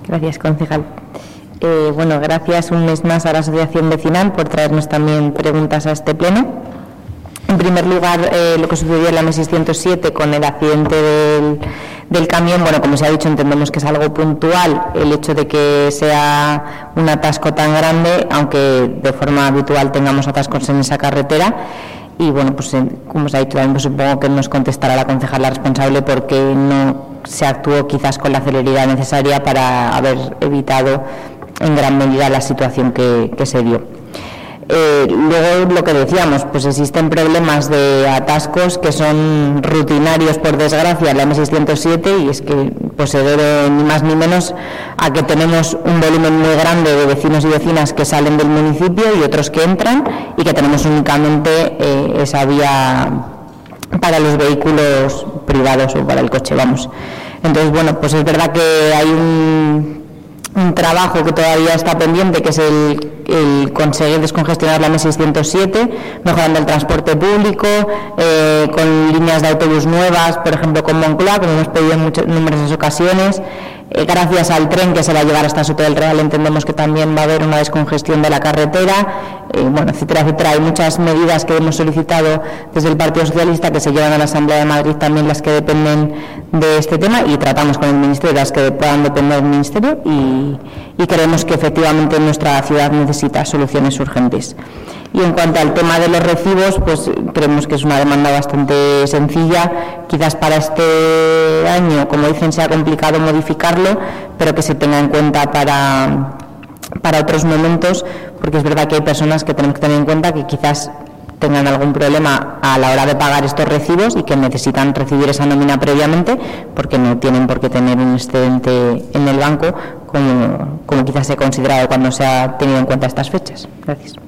Gracias, concejal. Bueno, gracias un mes más a la Asociación Vecinal por traernos también preguntas a este pleno. En primer lugar, lo que sucedió en la M607 con el accidente del camión, bueno, como se ha dicho, entendemos que es algo puntual el hecho de que sea un atasco tan grande, aunque de forma habitual tengamos atascos en esa carretera. Y bueno, pues como se ha dicho también, pues supongo que nos contestará la concejala responsable porque no se actuó quizás con la celeridad necesaria para haber evitado en gran medida la situación que se dio. Luego lo que decíamos, pues existen problemas de atascos que son rutinarios por desgracia en la M607 y es que pues se debe ni más ni menos a que tenemos un volumen muy grande de vecinos y vecinas que salen del municipio y otros que entran y que tenemos únicamente esa vía para los vehículos privados o para el coche, vamos. Entonces, bueno, pues es verdad que hay un trabajo que todavía está pendiente, que es el conseguir descongestionar la M607, mejorando el transporte público, con líneas de autobús nuevas, por ejemplo con Moncloa, como hemos pedido en numerosas ocasiones. Gracias al tren que se va a llevar hasta Soto del Real, entendemos que también va a haber una descongestión de la carretera, bueno, etcétera, etcétera. Hay muchas medidas que hemos solicitado desde el Partido Socialista que se llevan a la Asamblea de Madrid, también las que dependen de este tema, y tratamos con el Ministerio las que puedan depender del Ministerio, y creemos que efectivamente nuestra ciudad necesita soluciones urgentes. Y en cuanto al tema de los recibos, pues creemos que es una demanda bastante sencilla. Quizás para este año, como dicen, sea complicado modificarlo, pero que se tenga en cuenta para otros momentos, porque es verdad que hay personas que tenemos que tener en cuenta que quizás tengan algún problema a la hora de pagar estos recibos y que necesitan recibir esa nómina previamente porque no tienen por qué tener un excedente en el banco como quizás se ha considerado cuando se ha tenido en cuenta estas fechas. Gracias.